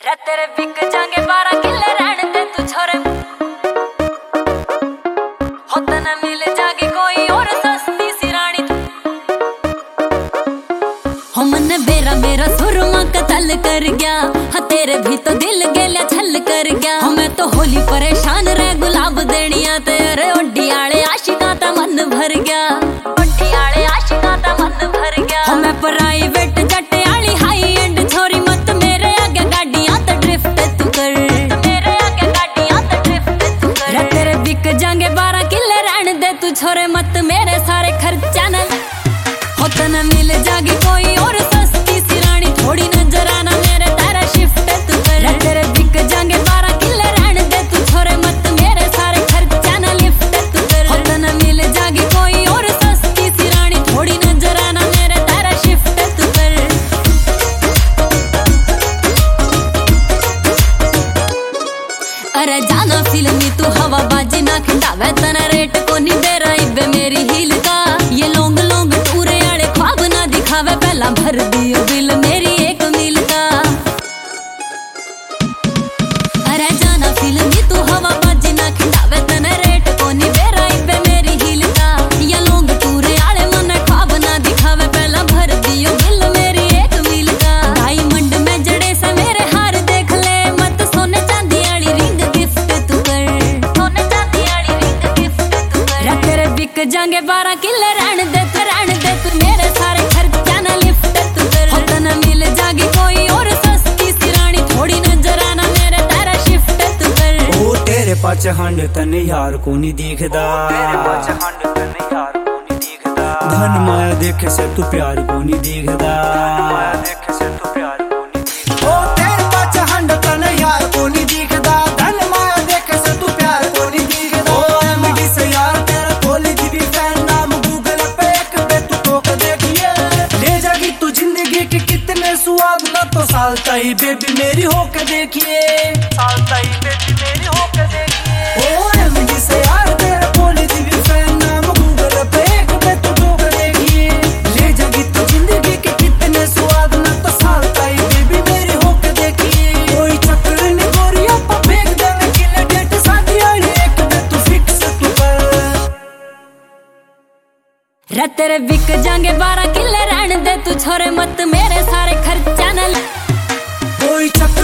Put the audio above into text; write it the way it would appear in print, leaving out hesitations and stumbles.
तेरे बिक जाएंगे 12 किले रहने दे तू छोरे होता न मिल जाएगी कोई और सस्ती सी रानी हो मन बेरा मेरा सुरमा कतल कर गया हाँ तेरे भी तो दिल गेलिया छल कर गया हो मैं तो होली परेशान रह गुलाब देनिया तेरे ओडी आले आशिका ता मन भर गया ओडी आले आशिका ता मन भर गया हो मैं प्राइवेट जट्टे आली हाई एंड छोरी मत मेरे आगे गाड़ियां तो ड्रिफ्ट तू कर मेरे आगे गाड़ियां तो ड्रिफ्ट तू कर तेरे बिक जाएंगे 12 किले रहने दे तू छोरे मत मेरे सारे खर्चा न होता न मिल जाएगी कोई और सस्ती सी रानी थोड़ी नजर आना मेरे तारा शिफ्ट तू कर तेरे बिक जाएंगे 12 किले रहने दे तू छोरे मत मेरे सारे खर्चा न लिफ्ट तू कर होता न मिल जाएगी कोई और सस्ती सी रानी थोड़ी नजर आना मेरे तारा शिफ्ट तू कर अरे जाना फिल्मी तू हवा बाजी ना खिंडावे तना रेट को नहीं दे रहा इबे मेरी हील का ये लोंग लोंग टूरे आड़े ख्वाब ना दिखावे पहला भर दियो बिल मेरी एक मील का अरे जाना फिल्मी तू हवा बाजी ना खिंडावे तना रेट को नहीं दे रहा इबे मेरी हील का ये लोंग टूरे आड़े मन ख्वाब ना दिखावे पहला भर दियो बिल मेरी एक मील का डायमंड में जड़े से मेरे हार देख ले मत सोने चांदी आली रिंग गिफ्ट तू कर सोने चांदी आली रिंग गिफ्ट तू कर तेरे बिक जाएंगे 12 किले रहने दे तू मेरे सारे खर्चा ना लिफ्ट तू कर होता न मिल जाएगी कोई और सस्ती सी रानी थोड़ी नजर आना मेरे तारा शिफ्ट तू कर ओ तेरे पाछ हंड तने यार को नहीं दिखदा तेरे पाछ हंड तने यार को नहीं दिखदा धन माया देखे से तू प्यार को नहीं दिखदा धन माया देखे से तू प्यार को नहीं दिखदा ओ तेरे पाछ हंड तने यार को नहीं दिखदा धन माया देखे से तू प्यार को नहीं दिखदा ओ एमडी से यार तेरा कॉलेज भी फैन नाम गूगल पे एक बे तू टोक देखिए ले जागी तू जिंदगी के कितने स्वाद ना तो साल ताई बेबी मेरी होके देखिए साल ताई बेबी मेरी होके देखिए ओ एमडी से यार तेरा कॉलेज भी फैन नाम गूगल पे एक बे तू टोक देखिए ले जागी तू जिंदगी के कितने स्वाद ना तो साल ताई बेबी मेरी होके देखिए कोई चक्कर नहीं गोरिया पा फेंक देने के लिए डेट शादी आनी एक बे तू फिक्स तू कर तेरे बिक जाएंगे 12 किले रहने दे तू छोरे मत मेरे सारे खर्चा न कोई चक्कर